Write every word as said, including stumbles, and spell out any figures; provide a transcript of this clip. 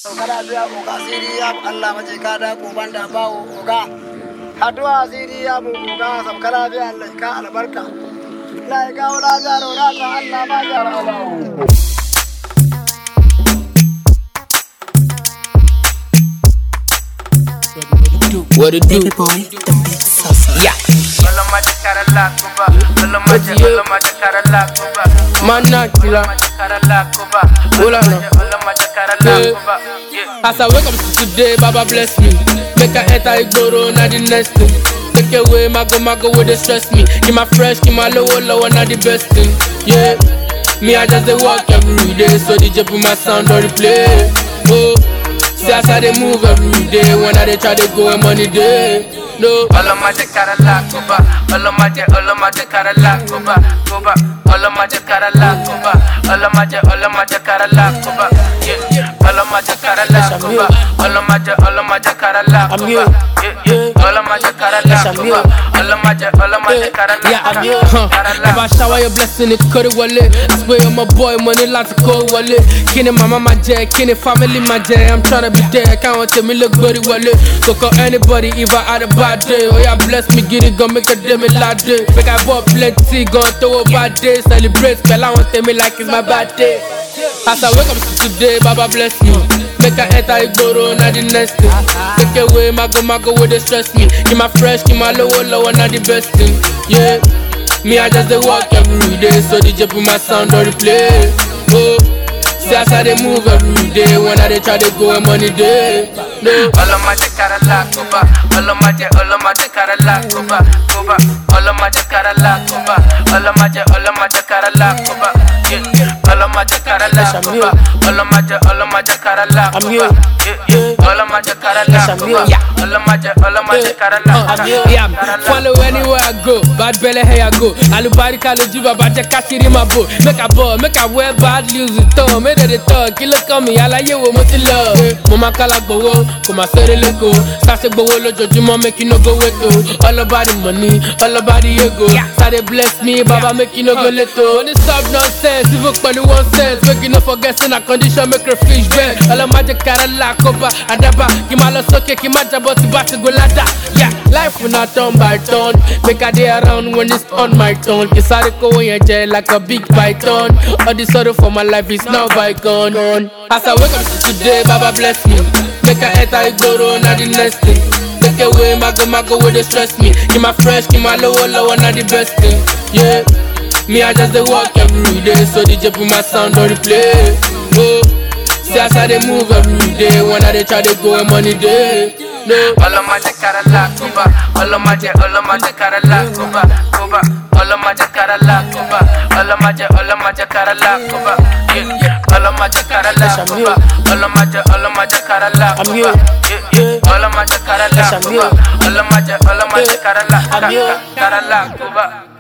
Kala biya oga siri ya Allah mace kada ko banda bawo oga addu'a siri ya bu oga sam kala biya Allah ka albarka la ka wala ga ro ta Allah ma ya Allah what it do? Boy, the beat sauce. Yeah. As I wake up today, Baba bless me. Make I enter Igboro, not the next thing. Take away my go, my go, where they stress me. Keep my fresh, keep my low, low, not the best thing. Yeah. Me, I just they walk every day, so D J put my sound on replay. Oh. See as I they move every day. When I they try to go and money day. No. All of my Jacarala, Cuba. All of my all of my Jacarala, Cuba, Cuba. All of my Jacarala, Cuba. All of my all of my Jacarala, Cuba. Yeah, all of my Jacarala, Cuba. All of my all of my Jacarala, Cuba. Yeah, all of my Jacarala, Cuba. All of my all of my Jacarala. Yeah, I'm here. If I shower your blessing, it could wallet. I swear on my boy, money lots of cold wallet. Kenny mama my jet, Kenny family my jet. I'm tryna be there. Can't want to me look good wallet. So call anybody if I had a bad day. Oh yeah, bless me, get it, go make a day me lad day. Make I bought plenty, gon' throw a bad day. Celebrate, spell I want to me like it's my bad day. As I wake up today, Baba bless me. Make I enter Igboro, not the next thing. Take away my go, my go, where they stress me. Keep my fresh, keep my low, low, not the best thing. Yeah, me I just they walk every day, so D J put my sound on replay. Oh. See as I they move every day. When I they try to go and money day. No. All of my Jacarala, Cuba. All of my all of my Jacarala, Cuba, Cuba. All of my Jacarala, Cuba. All of my all of my Jacarala, Cuba. Yeah, all of my Jacarala, Cuba. All of my all of my Jacarala, Cuba. Yeah, all of my Jacarala, Cuba. All of my all of my Jacarala. Yeah, follow anywhere I go. Bad belly here I go. Alubari Kalujiba, bad Jakashiri my boat. Make a ball, make a wear bad news with Tom. Make they talk, kill a coming, I like you, what you love. Mama Kala Bowo, come a sorry leko. Sase Bowo, Jojuma, make you no go weto. All about the money, all about the ego. Sade bless me, Baba, make you no go leto. When it's up nonsense, if you put one sense, make you no forget in a condition, make her fish bed. All of my Jacarala, Copa, Adaba, Kimala Soke, Kimaja, but to bat to go ladder. Yeah, life will not turn by turn. Make a day around when it's on my turn. Kisariko in your jail like a big python. All the sorrow for my life is now bygone. As I wake up today, Baba bless me. Make I enter Igboro, not the next thing. Take away my go, my go, where they stress me. Keep my fresh, keep my low, low, not the best thing. Yeah, me I just they walk every day, so D J put my sound on replay. Oh, see as I they move every day. When I they try to go and money day. No. All of my Jacarala, Cuba. All of my all of my Jacarala, Cuba, Cuba. All of my Jacarala, Cuba. All of my all of my Jacarala, Cuba. Yeah, all of my Jacarala, Cuba. All of my all of my Jacarala, Cuba. Yeah, all of my Jacarala, Cuba. All of my all of my Jacarala, Cuba.